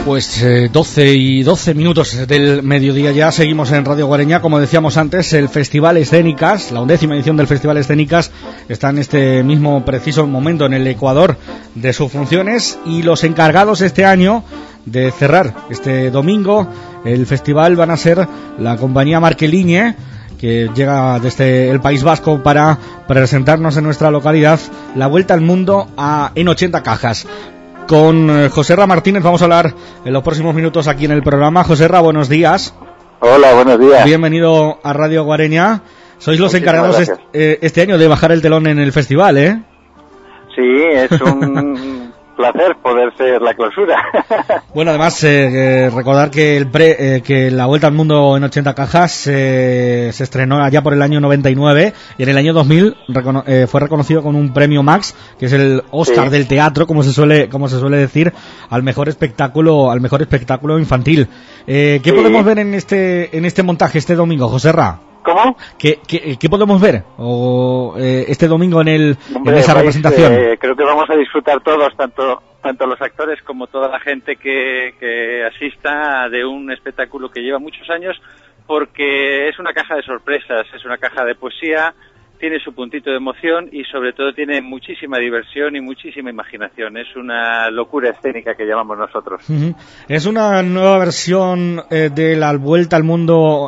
Pues 12 y 12 minutos del mediodía ya, seguimos en Radio Guareña. Como decíamos antes, el Festival Escénicas, la 11ª edición del Festival Escénicas, está en este mismo preciso momento en el Ecuador de sus funciones, y los encargados este año de cerrar este domingo el festival van a ser la compañía Marqueliñe, que llega desde el País Vasco para presentarnos en nuestra localidad la Vuelta al Mundo en 80 cajas. Con Joserra Martínez vamos a hablar en los próximos minutos aquí en el programa. Joserra, buenos días. Hola, buenos días. Bienvenido a Radio Guareña. Sois los encargados este año de bajar el telón en el festival, ¿eh? Sí, es un placer poder ser la clausura. Bueno, además, recordar que que la Vuelta al Mundo en 80 cajas se estrenó allá por el año 99, y en el año 2000 fue reconocido con un premio Max, que es el Oscar del teatro, como se suele decir, al mejor espectáculo infantil. ¿Qué podemos ver en este montaje este domingo, Joserra? ¿Cómo? ¿Qué podemos ver este domingo en esa representación? Creo que vamos a disfrutar todos, tanto los actores como toda la gente que asista, de un espectáculo que lleva muchos años, porque es una caja de sorpresas, es una caja de poesía, tiene su puntito de emoción y sobre todo tiene muchísima diversión y muchísima imaginación. Es una locura escénica que llamamos nosotros. Uh-huh. Es una nueva versión de la Vuelta al Mundo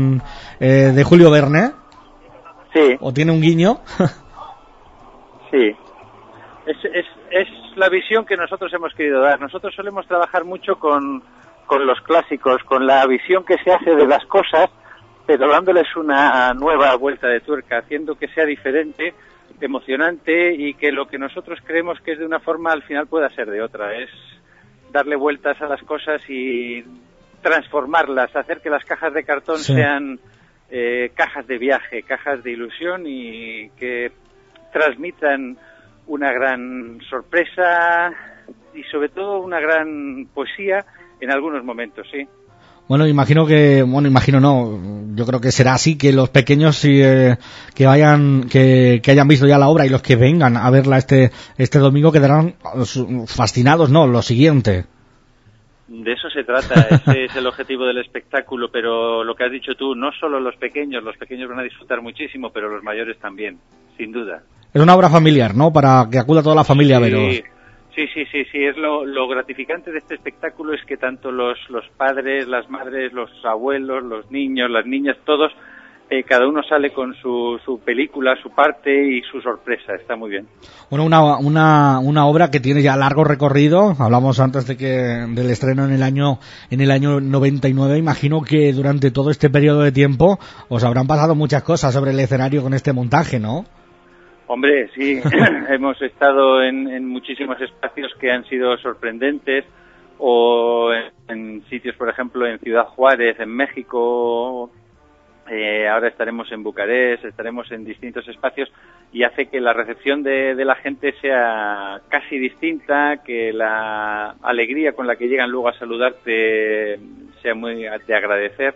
de Julio Verne. Sí. ¿O tiene un guiño? Sí. Es la visión que nosotros hemos querido dar. Nosotros solemos trabajar mucho con los clásicos, con la visión que se hace de las cosas, pero dándoles una nueva vuelta de tuerca, haciendo que sea diferente, emocionante, y que lo que nosotros creemos que es de una forma al final pueda ser de otra. Es darle vueltas a las cosas y transformarlas, hacer que las cajas de cartón sean cajas de viaje, cajas de ilusión, y que transmitan una gran sorpresa y sobre todo una gran poesía en algunos momentos, sí. Bueno, yo creo que será así, que los pequeños que hayan visto ya la obra y los que vengan a verla este domingo quedarán fascinados, ¿no? Lo siguiente. De eso se trata, ese es el objetivo del espectáculo, pero lo que has dicho tú, no solo los pequeños van a disfrutar muchísimo, pero los mayores también, sin duda. Es una obra familiar, ¿no? Para que acuda toda la familia a veros. Sí, es lo gratificante de este espectáculo, es que tanto los padres, las madres, los abuelos, los niños, las niñas, todos, cada uno sale con su película, su parte y su sorpresa. Está muy bien. Bueno, una obra que tiene ya largo recorrido. Hablamos antes del estreno en el año 99. Imagino que durante todo este periodo de tiempo os habrán pasado muchas cosas sobre el escenario con este montaje, ¿no? Hombre, sí, hemos estado en muchísimos espacios que han sido sorprendentes, o en sitios, por ejemplo, en Ciudad Juárez, en México, ahora estaremos en Bucarest, estaremos en distintos espacios, y hace que la recepción de la gente sea casi distinta, que la alegría con la que llegan luego a saludarte sea muy de agradecer.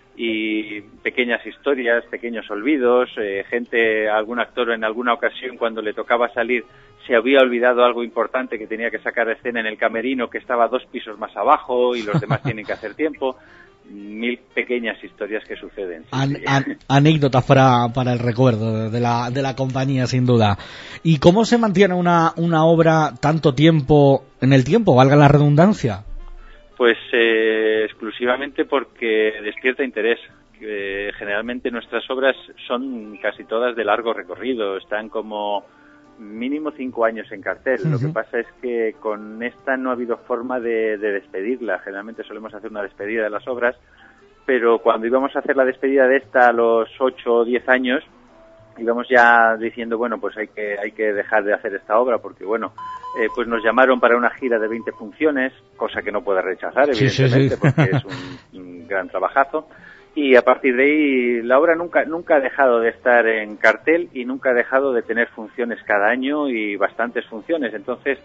Y pequeñas historias, pequeños olvidos, algún actor en alguna ocasión cuando le tocaba salir se había olvidado algo importante que tenía que sacar a escena en el camerino, que estaba 2 pisos más abajo y los demás tienen que hacer tiempo. 1000 pequeñas historias que suceden. Anécdotas para el recuerdo de la compañía, sin duda. ¿Y cómo se mantiene una obra tanto tiempo en el tiempo, valga la redundancia? Pues exclusivamente porque despierta interés. Generalmente nuestras obras son casi todas de largo recorrido, están como mínimo 5 años en cartel. Uh-huh. Lo que pasa es que con esta no ha habido forma de despedirla. Generalmente solemos hacer una despedida de las obras, pero cuando íbamos a hacer la despedida de esta a los 8 o 10 años, íbamos ya diciendo, bueno, pues hay que dejar de hacer esta obra, porque bueno, pues nos llamaron para una gira de 20 funciones, cosa que no puedo rechazar, evidentemente, sí. Porque es un gran trabajazo, y a partir de ahí la obra nunca ha dejado de estar en cartel y nunca ha dejado de tener funciones cada año, y bastantes funciones. Entonces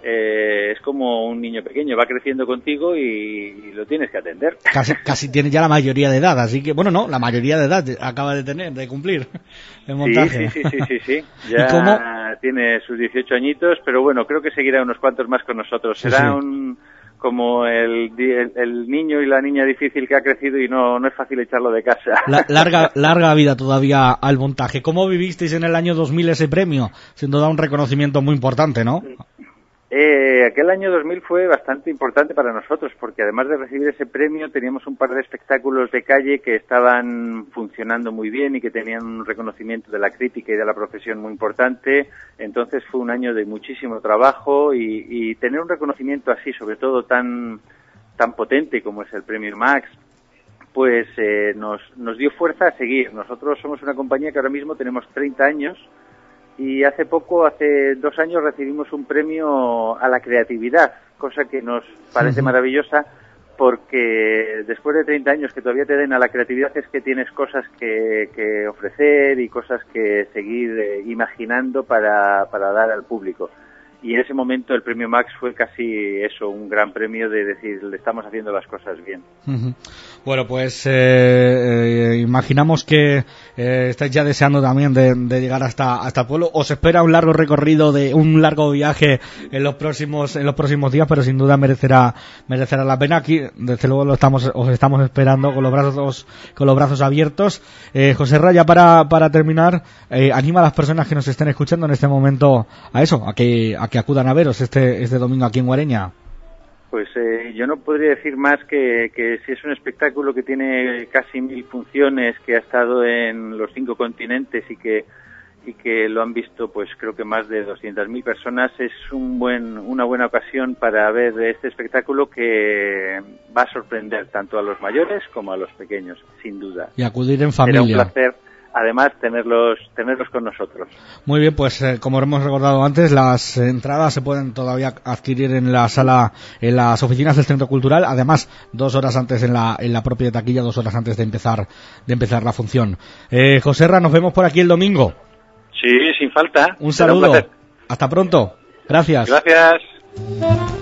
es como un niño pequeño, va creciendo contigo y lo tienes que atender. Casi tiene ya la mayoría de edad, así que, bueno, no, la mayoría de edad acaba de cumplir el montaje. Sí. Ya tiene sus 18 añitos, pero bueno, creo que seguirá unos cuantos más con nosotros. Será como el niño y la niña difícil que ha crecido y no es fácil echarlo de casa. Larga vida todavía al montaje. ¿Cómo vivisteis en el año 2000 ese premio? Sin duda un reconocimiento muy importante, ¿no? Aquel año 2000 fue bastante importante para nosotros porque además de recibir ese premio teníamos un par de espectáculos de calle que estaban funcionando muy bien y que tenían un reconocimiento de la crítica y de la profesión muy importante. Entonces fue un año de muchísimo trabajo y tener un reconocimiento así, sobre todo tan potente como es el premio Max, pues nos dio fuerza a seguir. Nosotros somos una compañía que ahora mismo tenemos 30 años y hace 2 años recibimos un premio a la creatividad, cosa que nos parece maravillosa porque después de 30 años que todavía te den a la creatividad es que tienes cosas que ofrecer y cosas que seguir imaginando para dar al público. Y en ese momento el premio Max fue casi eso, un gran premio de decir, le estamos haciendo las cosas bien. Bueno, pues imaginamos que estáis ya deseando también de llegar hasta el pueblo. Os espera un largo recorrido, un largo viaje en los próximos días, pero sin duda merecerá la pena. Aquí, desde luego, os estamos esperando con los brazos abiertos. José Ra, ya para terminar, anima a las personas que nos estén escuchando en este momento a eso, a que acudan a veros este domingo aquí en Guareña. Pues yo no podría decir más que si es un espectáculo que tiene casi 1000 funciones, que ha estado en los 5 continentes y que lo han visto, pues creo que más de 200.000 personas, es una buena ocasión para ver este espectáculo que va a sorprender tanto a los mayores como a los pequeños, sin duda. Y acudir en familia. Será un placer. Además, tenerlos con nosotros. Muy bien, pues como hemos recordado antes, las entradas se pueden todavía adquirir en la sala, en las oficinas del Centro Cultural, además 2 horas antes en la propia taquilla, 2 horas antes de empezar la función. José Ra, nos vemos por aquí el domingo. Sí, sin falta. Un saludo. Hasta pronto. Gracias. Gracias.